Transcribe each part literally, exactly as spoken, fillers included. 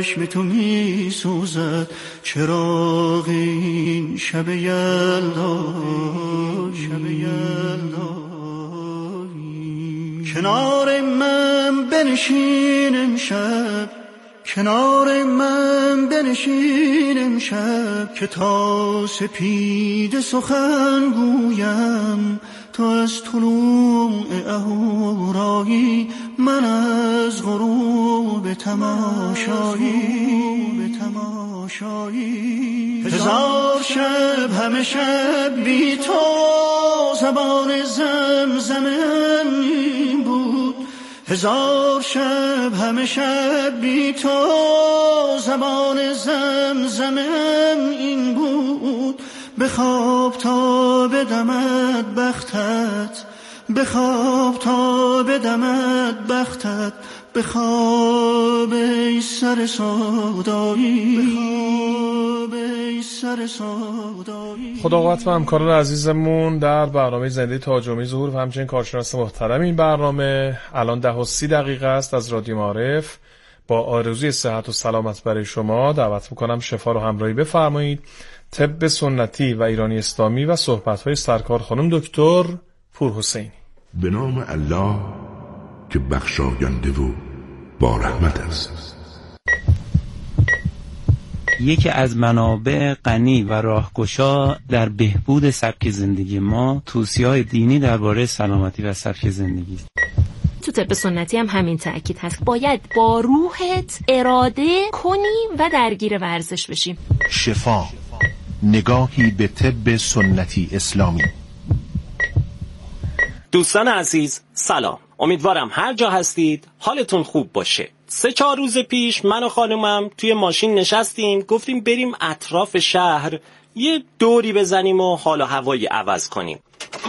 چشم تو می سوزد چراغ این شب یلدا، شب یلدا. کنار من بنشین امشب، کنار من بنشین امشب که تا سپید سخن گویم. تو از طلوع اهورایی، من از غروب تماشایی، به تماشایی. هزار شب همه شب بی تو زبان زمزمم این بود. هزار شب همه شب بی تو زبان زمزمم این بود. بخواب تا بدمد بختت، بخواب تا بدمد بختت، بخواب ای سر سودایی، بخواب ای سر سودایی. خدا قوت و همکاران عزیزمون در برنامه زنده تاج‌امی ظهور و همچنین کارشناس محترم این برنامه. الان ده و سی دقیقه است از رادیو معارف. با آرزوی صحت و سلامت برای شما دعوت میکنم شفا رو همراهی بفرمایید. طب سنتی و ایرانی اسلامی و صحبت‌های سرکار خانم دکتر پورحسینی. به نام الله که بخشاینده و با رحمت است. یکی از منابع غنی و راهگشا در بهبود سبک زندگی ما توصیه‌های دینی درباره سلامتی و سبک زندگی است. تو طب سنتی هم همین تأکید هست. باید با روحت اراده کنی و درگیر ورزش بشیم. شفا، نگاهی به طب سنتی اسلامی. دوستان عزیز سلام، امیدوارم هر جا هستید حالتون خوب باشه. سه چهار روز پیش من و خانومم توی ماشین نشستیم، گفتیم بریم اطراف شهر یه دوری بزنیم و حال و هوایی عوض کنیم.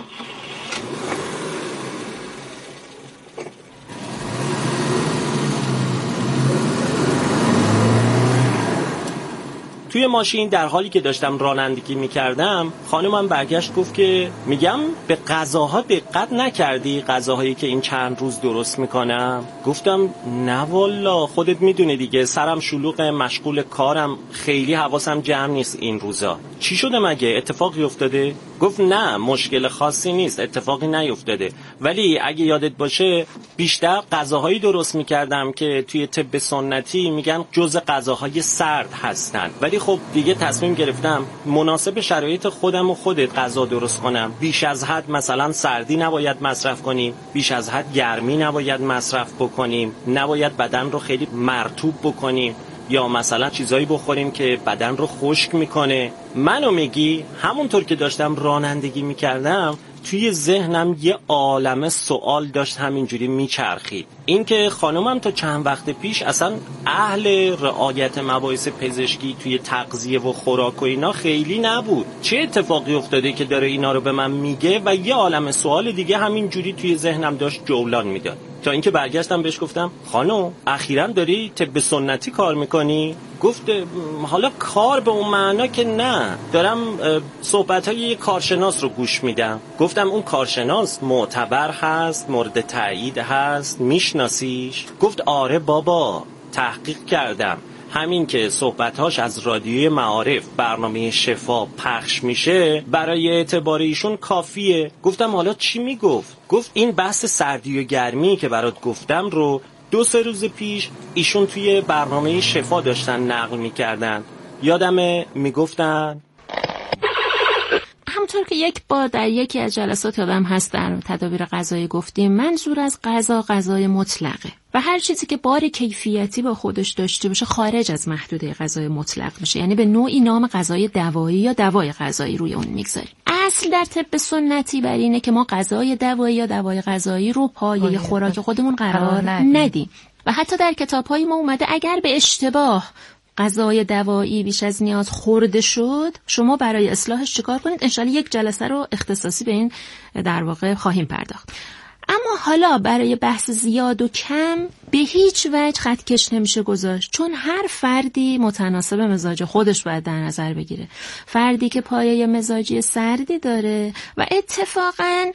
توی ماشین در حالی که داشتم رانندگی میکردم خانمم برگشت گفت که میگم به غذاها دقت نکردی، غذاهایی که این چند روز درست میکنم؟ گفتم نه والا، خودت میدونی دیگه، سرم شلوغ، مشغول کارم، خیلی حواسم جمع نیست این روزا. چی شده مگه؟ اتفاقی افتاده؟ گفت نه مشکل خاصی نیست، اتفاقی نیفتاده، ولی اگه یادت باشه بیشتر غذاهایی درست میکردم که توی طب سنتی میگن جزء غذاهای سرد هستن، ولی خب دیگه تصمیم گرفتم مناسب شرایط خودم و خودت غذا درست کنم. بیش از حد مثلا سردی نباید مصرف کنیم، بیش از حد گرمی نباید مصرف بکنیم، نباید بدن رو خیلی مرطوب بکنیم، یا مثلا چیزایی بخوریم که بدن رو خشک میکنه. منو میگی همونطور که داشتم رانندگی میکردم توی ذهنم یه عالمه سوال داشت همینجوری میچرخید. این که خانومم تا چند وقت پیش اصلا اهل رعایت مباحث پزشکی توی تغذیه و خوراک و اینا خیلی نبود. چه اتفاقی افتاده که داره اینا رو به من میگه؟ و یه عالمه سوال دیگه همینجوری توی ذهنم داشت جولان میداد، تا اینکه برگشتم بهش گفتم خانم اخیراً داری طب سنتی کار میکنی؟ گفت حالا کار به اون معنا که نه، دارم صحبت‌های یه کارشناس رو گوش میدم. گفتم اون کارشناس معتبر هست، مورد تایید هست، میشناسیش؟ گفت آره بابا، تحقیق کردم، همین که صحبت‌هاش از رادیوی معارف برنامه شفا پخش میشه برای اعتبار ایشون کافیه. گفتم حالا چی میگفت؟ گفت این بحث سردی و گرمی که برات گفتم رو دو سه روز پیش ایشون توی برنامه شفا داشتن نقل میکردن. یادمه میگفتن همونطور که یک بار در یکی از جلسات یادم هست در تدابیر غذایی گفتیم منظور از غذا غذای مطلقه و هر چیزی که بار کیفیتی با خودش داشته باشه خارج از محدوده غذای مطلق میشه، یعنی به نوعی نام غذای دوایی یا دوای غذایی روی اون میگذاریم. اصل در طب سنتی بر اینه که ما غذای دوایی یا دوای غذایی رو پایه خوراک خودمون قرار ندیم و حتی در کتاب‌های ما اومده اگر به اشتباه غذای دوایی بیش از نیاز خورده شد شما برای اصلاحش چیکار کنید. انشالله یک جلسه رو اختصاصی به این در واقع خواهیم پرداخت. اما حالا برای بحث زیاد و کم به هیچ وجه خط کش نمیشه گذاشت، چون هر فردی متناسب مزاج خودش باید در نظر بگیره. فردی که پایه مزاجی سردی داره و اتفاقاً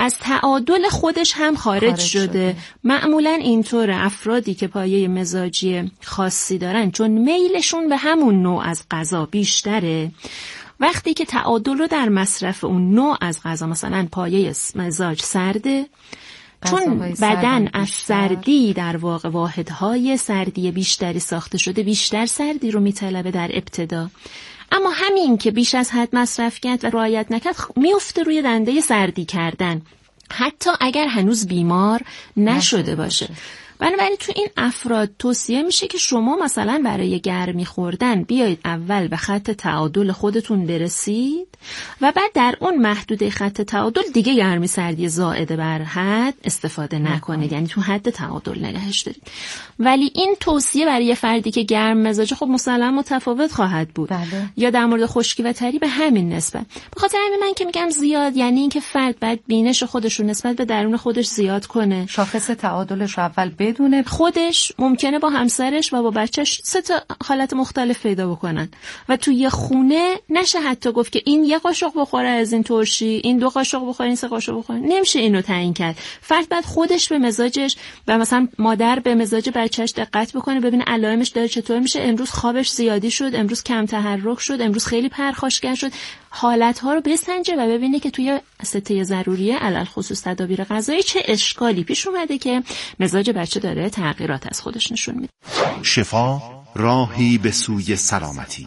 از تعادل خودش هم خارج, خارج شده. شده معمولا اینطور افرادی که پایه مزاجی خاصی دارن چون میلشون به همون نوع از غذا بیشتره، وقتی که تعادل رو در مصرف اون نوع از غذا، مثلا پایه مزاج سرده، چون بدن از سردی در واقع واحدهای سردی بیشتری ساخته شده، بیشتر سردی رو میطلبه در ابتدا، اما همین که بیش از حد مصرف کرد و رعایت نکرد میفته روی دنده سردی کردن، حتی اگر هنوز بیمار نشده باشه. بنابراین تو این افراد توصیه میشه که شما مثلا برای گرمی خوردن بیایید اول به خط تعادل خودتون برسید و بعد در اون محدوده خط تعادل دیگه گرمی سردی زائد بر حد استفاده نکنید، یعنی تو حد تعادل نگهش دارید. ولی این توصیه برای فردی که گرم مزاجه خب مسلما متفاوت خواهد بود. بله. یا در مورد خشکی و تری به همین نسبت. به خاطر همین من که میگم زیاد، یعنی اینکه فرد بعد بینش خودش رو نسبت به درون خودش زیاد کنه، شاخص تعادلش رو اول بدونه، خودش ممکنه با همسرش و با بچهش سه تا حالت مختلف پیدا بکنن و تو یه خونه نشه حتی گفت که این یه قاشق بخوره از این ترشی، این دو قاشق بخوره، این سه قاشق بخوره. نمیشه اینو تعیین کرد. فرد بعد خودش به مزاجش و مثلا مادر به مزاج بچهش دقت بکنه، ببینه علائمش داره چطور میشه، امروز خوابش زیادی شد، امروز کم تحرک شد، امروز خیلی پرخاشگر شد، حالت‌ها رو بسنجه و ببینه که توی سته ضروریه علل خصوص تدابیر غذایی چه اشکالی پیش اومده که مزاج بچه داره تغییرات از خودش نشون میده. شفا راهی به سوی سلامتی.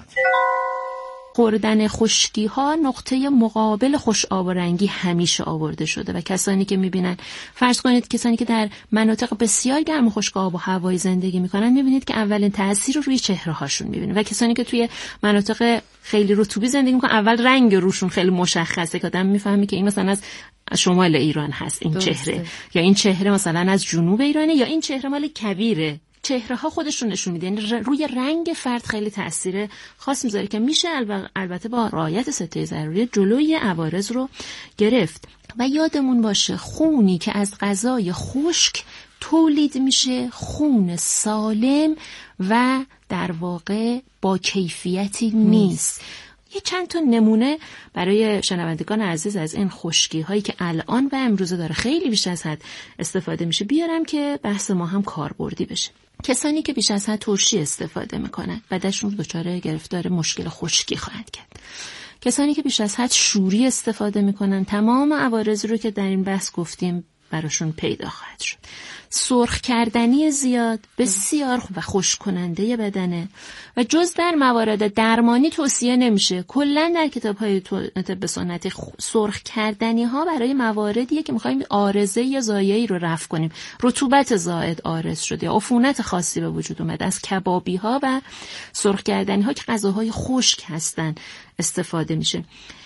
خوردن خشکی ها نقطه مقابل خوش آب و رنگی همیشه آورده شده و کسانی که میبینن، فرض کنید کسانی که در مناطق بسیار گرم و خشک آب و هوایی زندگی میکنن، میبینید که اولین تأثیر رو روی چهره هاشون میبینید و کسانی که توی مناطق خیلی رطوبی زندگی میکنن اول رنگ روشون خیلی مشخصه که آدم میفهمی که این مثلا از شمال ایران هست این درسته. چهره یا این چهره مثلا از جنوب ایرانه یا این چهره مال کویره. چهره ها خودشون نشون میده، یعنی روی رنگ فرد خیلی تاثیر خاص میذاره که میشه البته با رعایت سته ضروری جلوی عوارض رو گرفت. و یادمون باشه خونی که از غذای خشک تولید میشه خون سالم و در واقع با کیفیتی نیست. یه چند تا نمونه برای شنوندگان عزیز از این خشکی هایی که الان و امروزه داره خیلی بیش از حد استفاده میشه بیارم که بحث ما هم کاربردی بشه. کسانی که بیش از حد ترشی استفاده میکنن بعدشون دچار گرفتار مشکل خشکی خواهند کرد. کسانی که بیش از حد شوری استفاده میکنن تمام عوارض رو که در این بحث گفتیم براشون پیدا خواهد شد. سرخ کردنی زیاد بسیار و خشک کننده بدنه و جز در موارد درمانی توصیه نمیشه. کلا در کتاب‌های طب سنتی سرخ کردنی ها برای مواردیه که می‌خوایم عارضه یا ضایعی رو رفع کنیم. رطوبت زائد عارض شده یا عفونت خاصی به وجود اومده، از کبابی ها و سرخ کردنی ها که غذاهای خشک هستن استفاده میشه.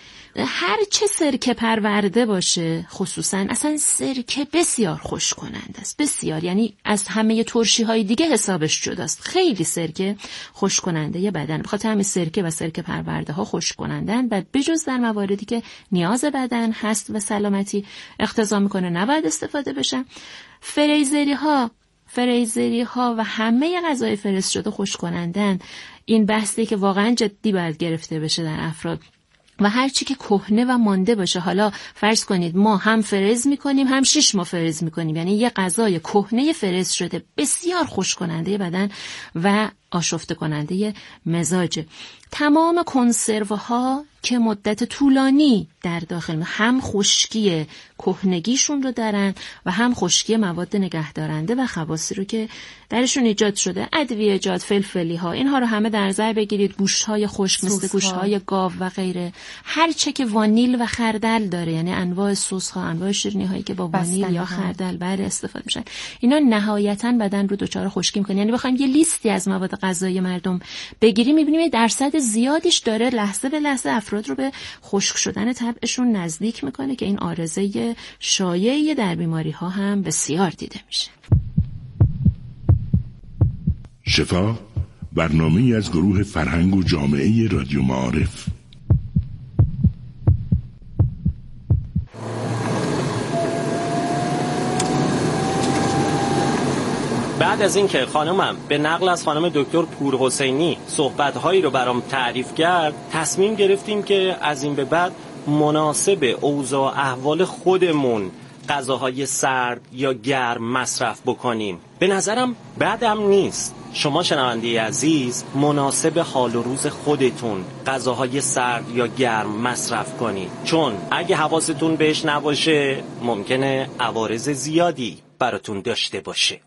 هر چه سرکه پرورده باشه، خصوصا اصلا سرکه بسیار خشک کننده است، بسیار، یعنی از همه ترشی های دیگه حسابش جداست. خیلی سرکه خشک کننده بدن، بخاطر همین سرکه و سرکه پرورده ها خشک کنندن و بجز در مواردی که نیاز بدن هست و سلامتی اقتضا میکنه نباید استفاده بشن. فریزری ها فریزری ها و همه غذای فرست شده خشک کنندن. این بحثی که واقعا جدی باید گرفته بشه در افراد و هر چی که کهنه و مانده باشه. حالا فرض کنید ما هم فرز میکنیم هم شش ماه فرز میکنیم، یعنی یه غذای کهنه فرز شده بسیار خشک کننده بدن و آشفته کننده مزاج. تمام کنسرو ها که مدت طولانی در داخل هم خشکی کهنگیشون رو دارن و هم خشکی مواد نگهدارنده و خواصی رو که درشون ایجاد شده، ادویه‌جات، فلفلی ها، اینها رو همه در نظر بگیرید. گوشت های خشک مثل گوشت های گاو و غیره، هر چه که وانیل و خردل داره، یعنی انواع سس ها، انواع شیرینی هایی که با وانیل یا خردل بر استفاده میشن، اینا نهایتاً بدن رو دچار خشکی میکنه. یعنی بخوایم یه لیستی از مواد غذایی مردم بگیریم میبینیم درصد زیادیش داره لحظه به لحظه افراد رو به خشک شدن طبعشون نزدیک میکنه که این عارضه شایعی در بیماری ها هم بسیار دیده میشه. شفا، برنامه‌ای از گروه فرهنگ و جامعه رادیو معارف. بعد از اینکه خانمم به نقل از خانم دکتر پورحسینی صحبت‌هایی رو برام تعریف کرد، تصمیم گرفتیم که از این به بعد مناسب اوضاع احوال خودمون غذاهای سرد یا گرم مصرف بکنیم. به نظرم بدم نیست. شما شنونده عزیز مناسب حال و روز خودتون غذاهای سرد یا گرم مصرف کنید، چون اگه حواستون بهش نباشه ممکنه عوارض زیادی براتون داشته باشه.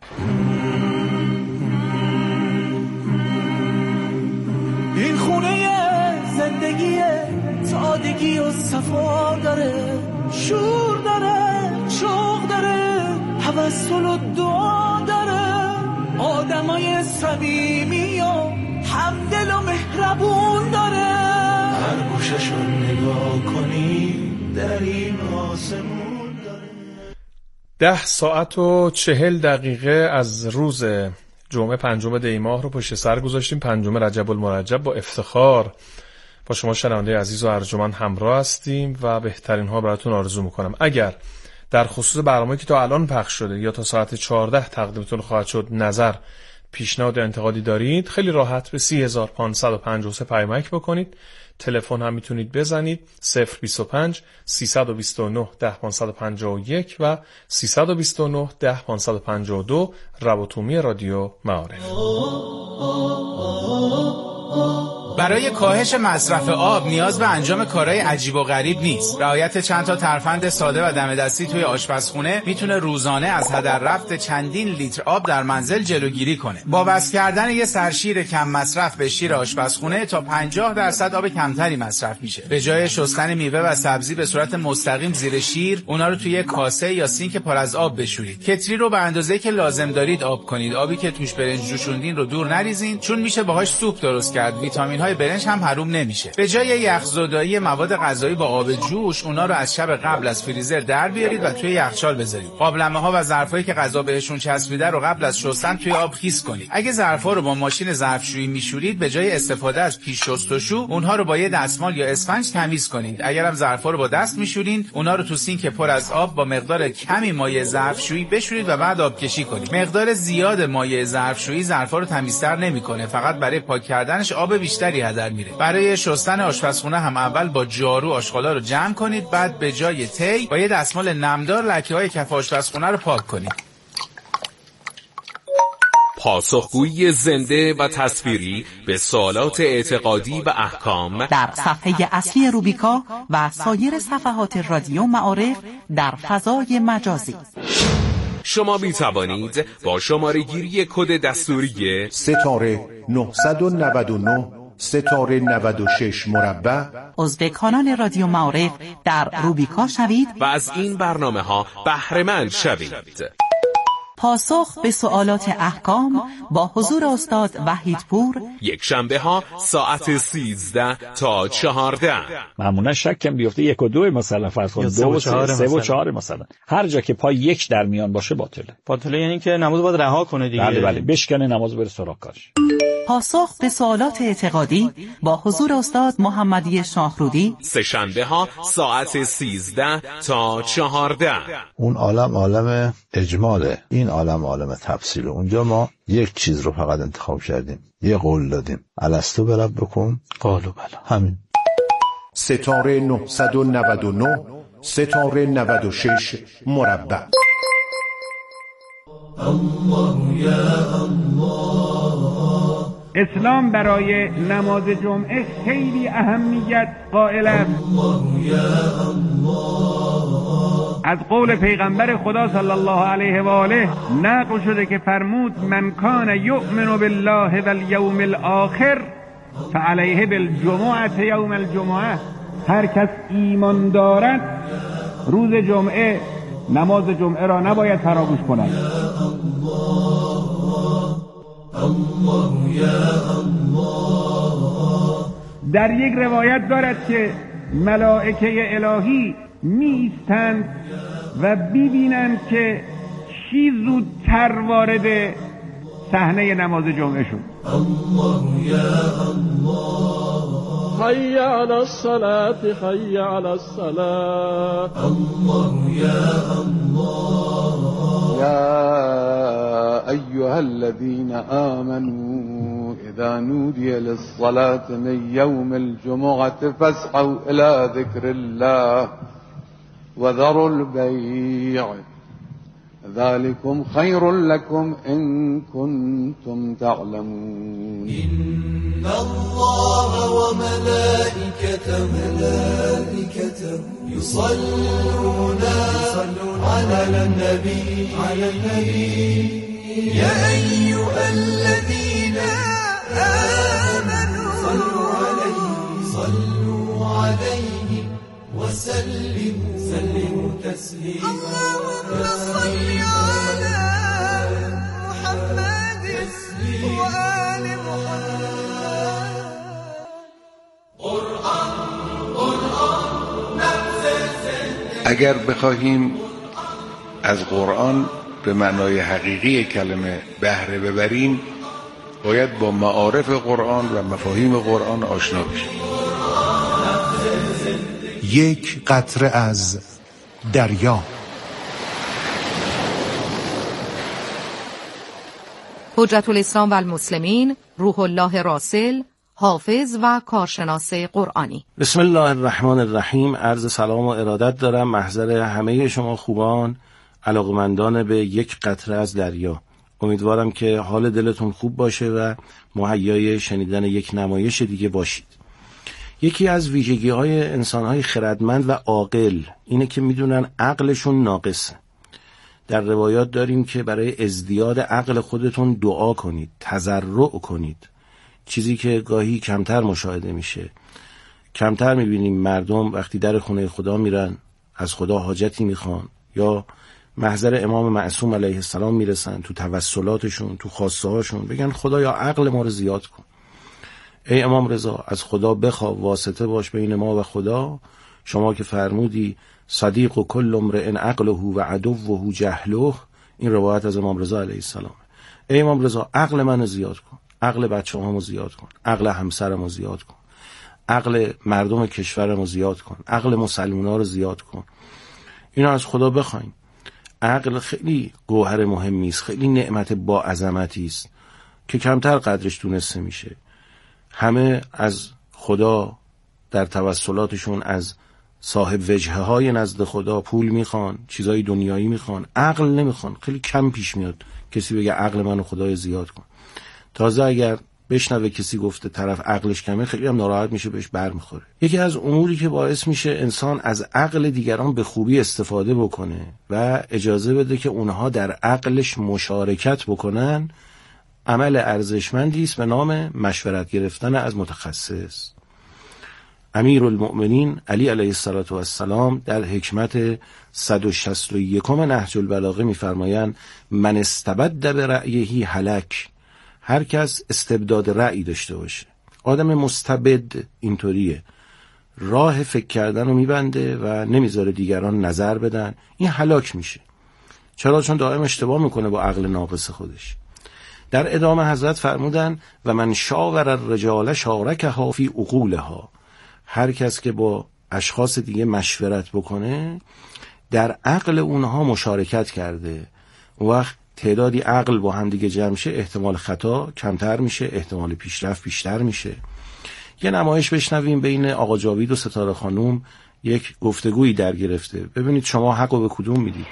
این خونه زندگی سادگی و صفا داره، شور داره، شوق داره، توسل و دعا داره، آدمای صمیمی و همدل و مهربون داره. هر گوششو نگاه کنی در این آسمون داره. ده ساعت و چهل دقیقه از روز جمعه پنجم دی ماه رو پشت سر گذاشتیم. پنجم رجب المرجب با افتخار با شما شنونده عزیز و ارجمند همراه هستیم و بهترین ها براتون آرزو میکنم. اگر در خصوص برنامه‌ای که تا الان پخش شده یا تا ساعت چهارده تقدیمتون خواهد شد نظر، پیشنهاد یا انتقادی دارید، خیلی راحت به سی هزار و پانصد و پنجاه و سه پیامک بکنید. تلفن هم میتونید بزنید صفر بیست و پنج سیصد و بیست و نه ده پانصد و پنجاه و یک و سیصد و بیست و نه ده پانصد و پنجاه و دو. رواتومی رادیو معارف. برای کاهش مصرف آب نیاز به انجام کارهای عجیب و غریب نیست. رعایت چند تا ترفند ساده و دم دستی توی آشپزخونه میتونه روزانه از هدر رفت چندین لیتر آب در منزل جلوگیری کنه. با وصل کردن یه سرشیر کم مصرف به شیر آشپزخونه تا پنجاه درصد آب کمتری مصرف میشه. به جای شستن میوه و سبزی به صورت مستقیم زیر شیر، اونا رو توی کاسه یا سینک پر از آب بشورید. کتری رو به اندازه‌ای که لازم دارید آب کنید. آبی که توش برنج جوشوندین رو دور نریزین، چون میشه باهاش سوپ درست کرد. ویتامین های برنج هم حروم نمیشه. به جای یخزدایی مواد غذایی با آب جوش، اونا رو از شب قبل از فریزر در بیارید و توی یخچال بذارید. قابلمه‌ها و ظرفایی که غذا بهشون چسبیده رو قبل از شستن توی آب خیس کنید. اگه ظرفا رو با ماشین ظرفشویی میشورید، به جای استفاده از پیش شستشو، اونها رو با یه دستمال یا اسفنج تمیز کنید. اگرم ظرفا رو با دست میشورین، اونا رو تو سینک پر از آب با مقدار کمی مایع ظرفشویی بشورید و بعد آبکشی کنید. مقدار زیاد مایع ظرفشویی ظرفا رو تمیزتر نمیکنه، فقط برای پاک کردنش آب بیشتری هدر میره. برای شستن آشپزخونه هم اول با جارو آشغالا رو جمع کنید، بعد به جای تی با یه دستمال نمدار لکه‌های کف آشپزخونه رو پاک کنید. پاسخگویی زنده و تصویری به سوالات اعتقادی و احکام در صفحه اصلی روبیکا و سایر صفحات رادیو معارف در فضای مجازی. شما می توانید با شماره گیری کد دستوری ستاره نهصد و نود و نه ستاره نود و شش مربع عضو کانال رادیو معارف در روبیکا شوید و از این برنامه ها بهره مند شوید. پاسخ به سوالات احکام با حضور استاد وحیدپور، یک شنبه ها ساعت سیزده تا چهارده. معمولا شکم بیفته یک و دو مثلا فرض کن، دو و سه, سه و چهار مثلا. هر جا که پای یک در میان باشه باطله. باطله یعنی که نماز باید رها کنه دیگه. بله بله، بشکنه نماز بره سراغ کارش. پاسخ به سوالات اعتقادی با حضور استاد محمدی شاهرودی، سه شنبه ها ساعت سیزده تا چهارده. اون عالم عالم اجماله، این عالم عالم تفصیله. اونجا ما یک چیز رو فقط انتخاب کردیم، یه قول دادیم، الستو برب بکن قالو بلا، همین. ستاره نهصد و نود و نه ستاره نود و شش مربع. الله یا الله. اسلام برای نماز جمعه خیلی اهمیت قائل است. الله یا الله. از قول پیغمبر خدا صلی الله علیه و آله نقل شده که فرمود من کان یؤمن بالله والیوم الاخر فعلیه بالجمعه یوم الجمعه. هر کس ایمان دارد روز جمعه نماز جمعه را نباید فراموش کند. الله یا الله. در یک روایت دارد که ملائکه الهی میستند و ببینند که چی زودتر وارد صحنه نماز جمعه شد. الله یا الله. حی علی الصلاة حی علی الصلاة. الله یا الله. یا ایها الذین آمنوا اذا نودی للصلاة من یوم الجمعة فاسعوا الى ذکر الله وذروا البيع ذلكم خير لكم إن كنتم تعلمون. إن الله وملائكته ملائكته يصلون على النبي على النبي يا أيها الذين آمنوا صلوا عليه صلوا عليه وسلموا سلموا تسليما. اللهم صل على محمد وآل محمد. قرآن قرآن اگر بخواهیم از قرآن به معنای حقیقی کلمه بهره ببریم باید با معارف قرآن و مفاهیم قرآن آشنا بشیم. یک قطره از دریا. حجت الاسلام و المسلمین روح الله راسل، حافظ و کارشناس قرآنی. بسم الله الرحمن الرحیم. عرض سلام و ارادت دارم محضر همه شما خوبان علاقمندان به یک قطره از دریا. امیدوارم که حال دلتون خوب باشه و مهیای شنیدن یک نمایش دیگه باشید. یکی از ویژگی های انسان های خردمند و عاقل اینه که میدونن عقلشون ناقصه. در روایات داریم که برای ازدیاد عقل خودتون دعا کنید، تضرع کنید، چیزی که گاهی کمتر مشاهده میشه. کمتر میبینیم مردم وقتی در خونه خدا میرن از خدا حاجتی میخوان یا محضر امام معصوم علیه السلام میرسن تو توسلاتشون، تو خواسته هاشون بگن خدایا عقل ما رو زیاد کن. ای امام رضا از خدا بخواه واسطه باش بین ما و خدا. شما که فرمودی صدیق و کل امرئ عقله و عدوه جهله، این روایت از امام رضا علیه السلام. ای امام رضا عقل منو زیاد کن، عقل بچه‌هامو زیاد کن، عقل همسرمو زیاد کن، عقل مردم کشورمو زیاد کن، عقل مسلمونا رو زیاد کن. اینا از خدا بخوایم. عقل خیلی گوهر مهمی است، خیلی نعمت با عظمتی است که کمتر قدرش دونسته میشه. همه از خدا در توسلاتشون از صاحب وجهه های نزد خدا پول میخوان، چیزای دنیایی میخوان، عقل نمیخوان. خیلی کم پیش میاد کسی بگه عقل منو خدای زیاد کن. تازه اگر بشنوه کسی گفته طرف عقلش کمه خیلی هم ناراحت میشه، بهش بر میخوره. یکی از اموری که باعث میشه انسان از عقل دیگران به خوبی استفاده بکنه و اجازه بده که اونها در عقلش مشارکت بکنن عمل ارزشمندی است به نام مشورت گرفتن از متخصص. امیر المؤمنین علی علیه السلام در حکمت صد و شصت و یک نهج البلاغه می‌فرمایند من استبد برأیه هلک. هر کس استبداد رأی داشته باشه، آدم مستبد اینطوریه، راه فکر کردن رو میبنده و نمیذاره دیگران نظر بدن، این هلاک میشه. چرا؟ چون دائم اشتباه میکنه با عقل ناقص خودش. در ادامه حضرت فرمودن و من شاور الرجال شارکها فی عقولها. هر کس که با اشخاص دیگه مشورت بکنه در عقل اونها مشارکت کرده. وقت تعدادی عقل با هم دیگه جمع شه احتمال خطا کمتر میشه، احتمال پیشرفت بیشتر میشه. یه نمایش بشنویم بین آقا جاوید و ستاره خانوم، یک گفتگویی در گرفته. ببینید شما حقو به کدوم میدید.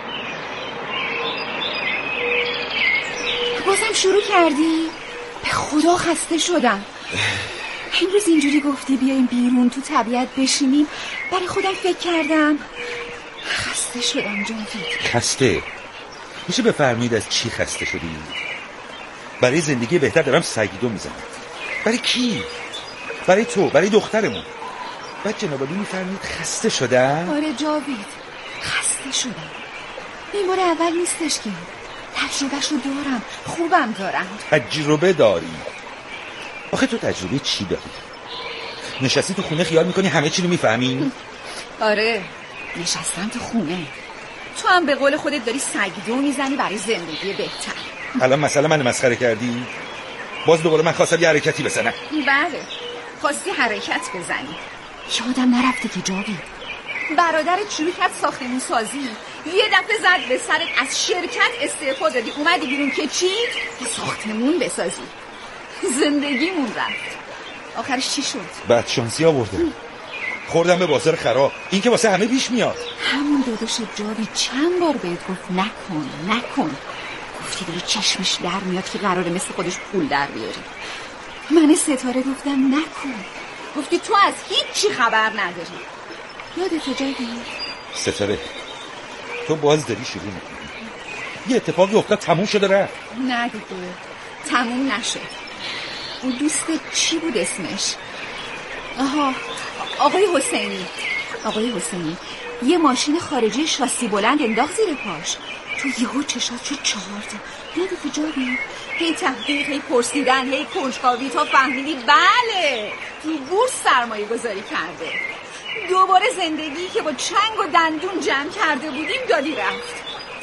بازم شروع کردی؟ به خدا خسته شدم. امروز اینجوری گفتی بیایم بیرون تو طبیعت بشینیم، برای خودم فکر کردم خسته شدم. جاوید خسته؟ میشه بفرمایید از چی خسته شدی؟ برای زندگی بهتر دارم سگیدو میزنم. برای کی؟ برای تو، برای دخترمون. بعد جناب علی میفرمایید خسته شدم؟ آره جاوید خسته شدم. این بار اول نیستش که تجربهشو دارم، خوبم دارم. تجربه داری؟ آخه تو تجربه چی داری؟ نشستی تو خونه خیال میکنی همه چی رو میفهمی؟ آره نشستم تو خونه. تو هم به قول خودت داری سگدو میزنی برای زندگی بهتر. الان مثلا من مسخره کردی؟ باز دوباره من خواستم یه حرکتی بزنم. بله خواستی حرکت بزنی. یادم نرفته که جاوید برادرت شروع کرد ساختمون سازی، یه دفعه زد به سرت از شرکت استعفا دادی، اومدی بیرون که چی؟ ساختمون بسازی. زندگیمون رفت. آخرش چی شد؟ بعد شانسی آورده. خوردم به بازار خراب. این که واسه همه پیش میاد. همون داداش جاوید چند بار بهت گفت نکن نکن. گفتی داره چشمش در میاد که قراره مثل خودش پول در بیاری. من ستاره گفتم نکن. گفتی تو از هیچی خبر نداری. یادت جاوید؟ ستاره تو باز داری شروع میکنی. یه اتفاقی افتاد تموم شده رفت. نه دیگه تموم نشد. اون دوست چی بود اسمش؟ آها آقای حسینی. آقای حسینی یه ماشین خارجی شاسی بلند انداخت زیر پاش. تو یهو چشات شد چهار تا. یادت جاوید؟ هی تحقیق هی پرسیدن هی کنجکاوی تا فهمیدی بله تو بورس سرمایه گذاری کرده. دوباره زندگی که با چنگ و دندون جمع کرده بودیم دادی رفت.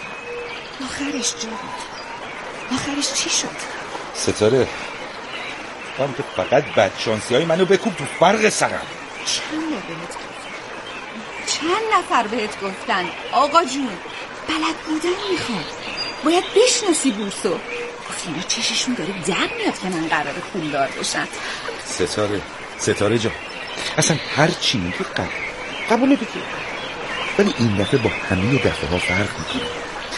آخرش جاوید آخرش چی شد؟ ستاره من تو فقط بدشانسی های منو بکوب تو فرق سرم. چند نفر بهت گفتن؟ چند نفر بهت گفتن آقا جون بلد بودن میخواد. باید بشناسی بورسو. گفتی اینا چششون داره در میاد که من قراره پولدار بشن. ستاره ستاره جان اصلا هر چی میگی قبول قبول دیگه. ولی این دفعه با همه دفعه ها فرق میکنه.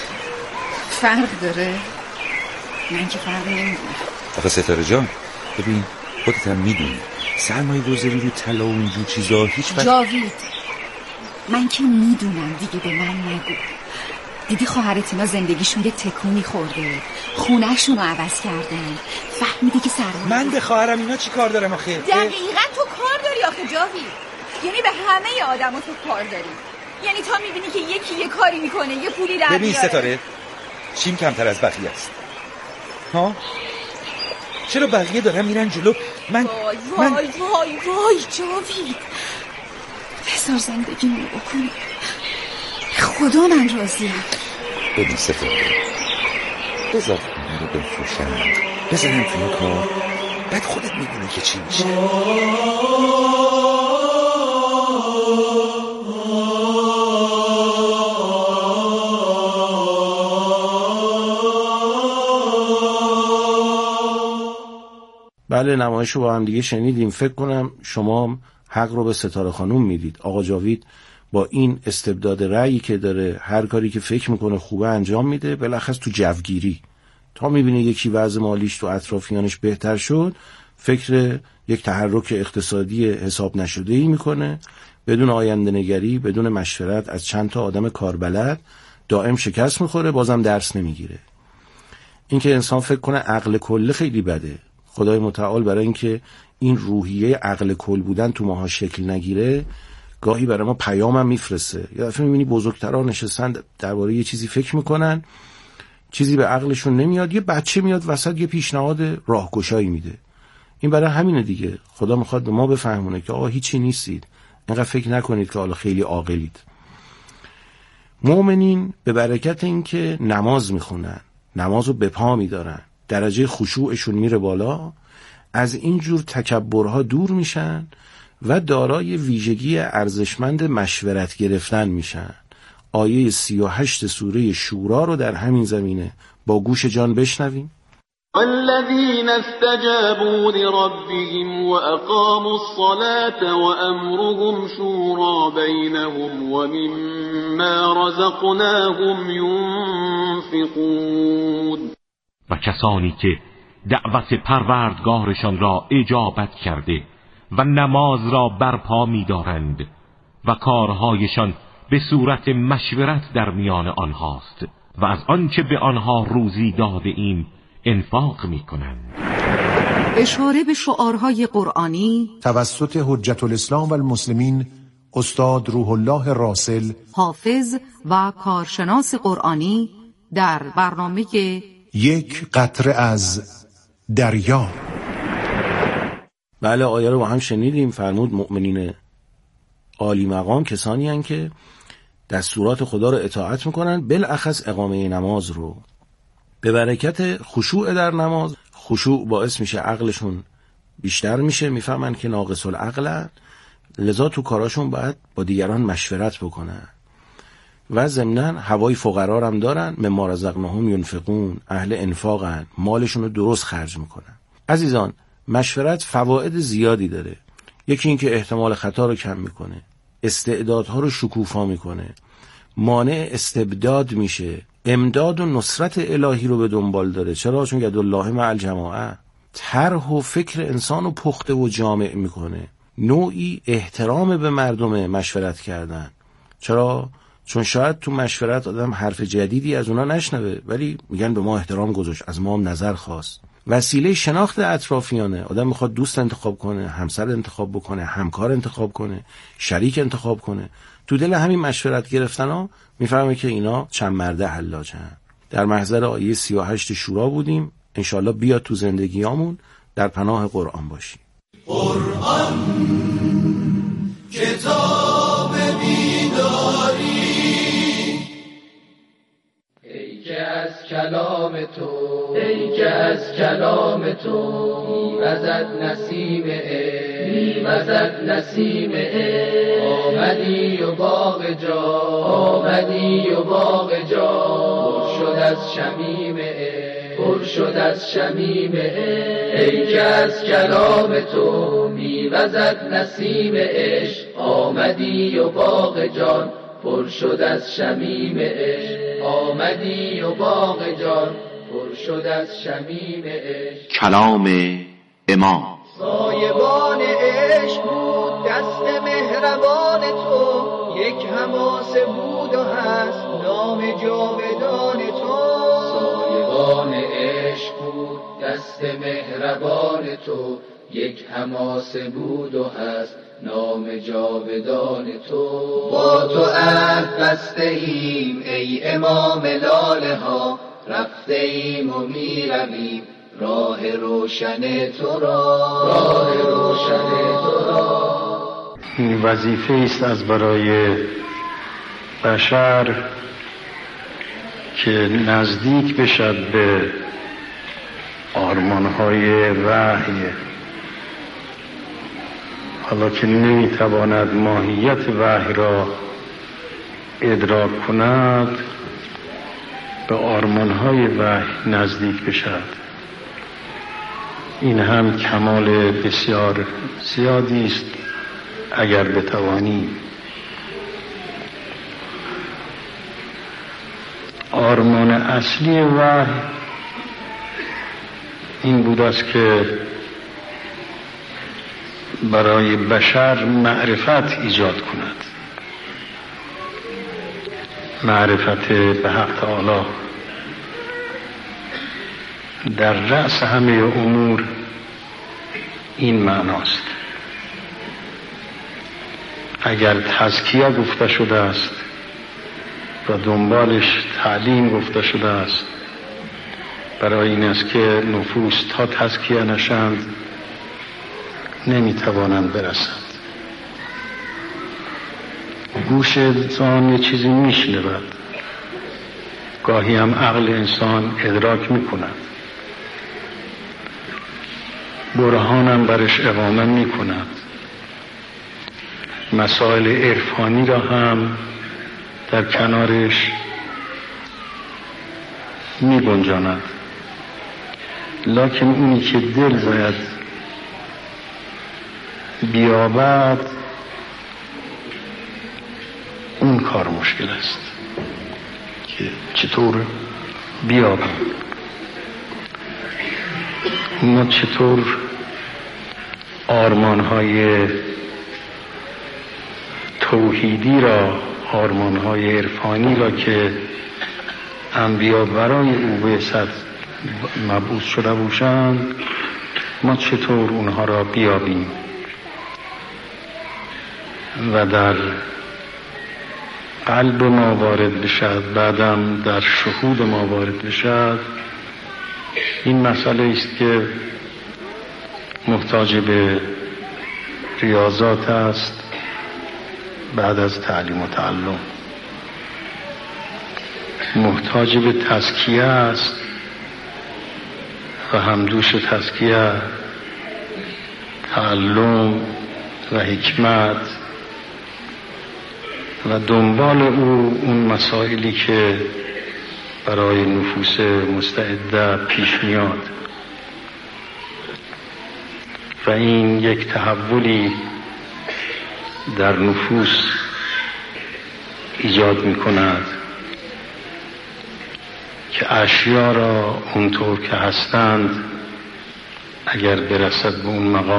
فرق داره؟ من که فرق نمیدونم. آخه ستاره جان ببین خودت هم میدونی سرمایه گذاری رو طلا و اینجور چیزا هیچ وقت. جاوید من که میدونم دیگه به من نگو. دیدی خواهرت اینا زندگیشون یه تکونی خورده. خونه‌شون رو عوض کردن. فهمیدی که سرمایه من به خواهرم اینا چی کار دارم آخه؟ دقیقاً تو کار داری آخه جاوید. یعنی به همه آدما تو کار داری. یعنی تا میبینی که یکی یه کاری میکنه یه پولی در ببین ستاره چیم کمتر از بقیه است ها؟ چرا بقیه دارن میرن جلو من وای من... وای وای وای جاوید بذار زندگیمو بکنم. خدا من راضیم. ببین ستاره بذار خونه رو بفروشم بذارم توی کار بعد خودت میدونی که چی میشه. بله نمایش رو با هم دیگه شنیدیم. فکر کنم شما حق رو به ستاره خانوم میدید. آقا جاوید با این استبداد رأیی که داره هر کاری که فکر میکنه خوبه انجام میده. بالاخص تو جوگیری تا میبینه یکی وضع مالیش تو اطرافیانش بهتر شد فکر یک تحرک اقتصادی حساب نشده ای میکنه بدون آینده نگری بدون مشورت از چند تا آدم کاربلد. دائم شکست میخوره بازم درس نمیگیره. این که انسان فکر کنه عقل کل خیلی بده. خدای متعال برای اینکه این روحیه عقل کل بودن تو ماها شکل نگیره گاهی برای ما پیامم میفرسته. یا دفعه میبینی بزرگترها نشستن درباره یه چیزی فکر میکنن چیزی به عقلشون نمیاد یه بچه میاد وسط یه پیشنهاد راهگشایی میده. این برای همینه دیگه. خدا میخواد به ما بفهمونه که آقا هیچی نیستید. اینقدر فکر نکنید که حالا خیلی عاقلید. مؤمنین به برکت اینکه نماز میخونن نمازو به پا میدارن درجه خشوعشون میره بالا از اینجور تکبرها دور میشن و دارای ویژگی ارزشمند مشورت گرفتن میشن. آیه سی و هشت سوره شورا رو در همین زمینه با گوش جان بشنویم. والذين استجابوا لربهم وأقاموا الصلاة وأمرهم شورى بينهم ومما رزقناهم ينفقون. و کسانی که دعوت پروردگارشان را اجابت کرده و نماز را برپا می‌دارند و کارهایشان به صورت مشورت در میان آنهاست و از آنچه به آنها روزی داده ایم انفاق می‌کنند. اشاره به شعارهای قرآنی توسط حجت الاسلام و المسلمین استاد روح الله راسل حافظ و کارشناس قرآنی در برنامه یک قطره از دریا. بله آیه رو با هم شنیدیم. فرمود مؤمنین عالی مقام کسانی هستند که دستورات خدا رو اطاعت میکنن بالاخص اقامه نماز رو. به برکت خشوع در نماز خشوع باعث میشه عقلشون بیشتر میشه میفهمن که ناقص العقلن لذا تو کاراشون باید با دیگران مشورت بکنن و ضمناً هوای فقرا هم دارن مما رزقناهم ينفقون اهل انفاقن مالشون رو درست خرج میکنن. عزیزان مشورت فواید زیادی داره. یکی این که احتمال خطا رو کم میکنه، استعدادها رو شکوفا میکنه، مانع استبداد میشه، امداد و نصرت الهی رو به دنبال داره. چرا؟ چون یدالله مع الجماعه. طرح و فکر انسان رو پخته و جامع میکنه. نوعی احترام به مردم مشورت کردن. چرا؟ چون شاید تو مشورت آدم حرف جدیدی از اونا نشنوه، ولی میگن به ما احترام گذاشت، از ما هم نظر خواست. وسیله شناخت اطرافیانه. آدم میخواد دوست انتخاب کنه، همسر انتخاب بکنه، همکار انتخاب کنه، شریک انتخاب کنه. تو دل همین مشورت گرفتن ها میفهمه که اینا چند مرده حلاجن. در محضر آیه سی و هشت شورا بودیم. انشالله بیاد تو زندگیامون، در پناه قرآن باشیم. قرآن کتاب بیداری، ای که از کلام تو، ای که از کلام تو میوزد نسیم عشق، میوزد نسیم عشق. آمدی و باغ جا، آمدی و باغ جا پر شد از شمیم عشق، پر شد از شمیم عشق. ای که از کلام تو میوزد نسیم عشق، آمدی و باغ جان پر شد از شمیم عشق. آمدی و باغ جان پر شد از شمیم عشق. کلام امام. سایبان عشق بود دست مهربان تو، یک حماسه بود و هست نام جاودان تو. سایبان عشق بود دست مهربان تو، یک حماسه بود و هست نام جاودان تو. با تو عهد بسته ایم ای امام لاله ها، رفته ایم و می رویم راه روشن تو را، راه روشن تو را. این وظیفه است از برای بشر که نزدیک بشد به آرمانهای وحی. حالا که نمیتواند ماهیت وحی را ادراک کند، به آرمانهای وحی نزدیک بشد. این هم کمال بسیار زیادی است اگر بتوانی. آرمان اصلی وحی این بود است که برای بشر معرفت ایجاد کند، معرفت به حق تعالی. در رأس همه امور این معناست. اگر تزکیه گفته شده است و دنبالش تعلیم گفته شده است، برای این است که نفوس تا تزکیه نشند نمیتوانند برسند. گوش انسان یه چیزی میشنود، گاهی هم عقل انسان ادراک میکند، برهانم برش اقامه میکند، مسائل عرفانی را هم در کنارش میگنجاند. لکن اونی که دل زاید بیابد، اون کار مشکل است که چطور بیابم. ما چطور آرمانهای توحیدی را، آرمانهای عرفانی را که انبیا برای او بعثت مبعوث شده باشند، ما چطور اونها را بیابیم و در قلب ما وارد بشد، بعدم در شهود ما وارد بشد. این مسئله است که محتاج به ریاضات است بعد از تعلیم و تعلم، محتاج به تزکیه است و همدوش تزکیه تعلم و حکمت و دنبال او اون مسائلی که برای نفوس مستعده پیش میاد. و این یک تحولی در نفوس ایجاد می کند که اشیا را اونطور که هستند اگر برسد به اون مقام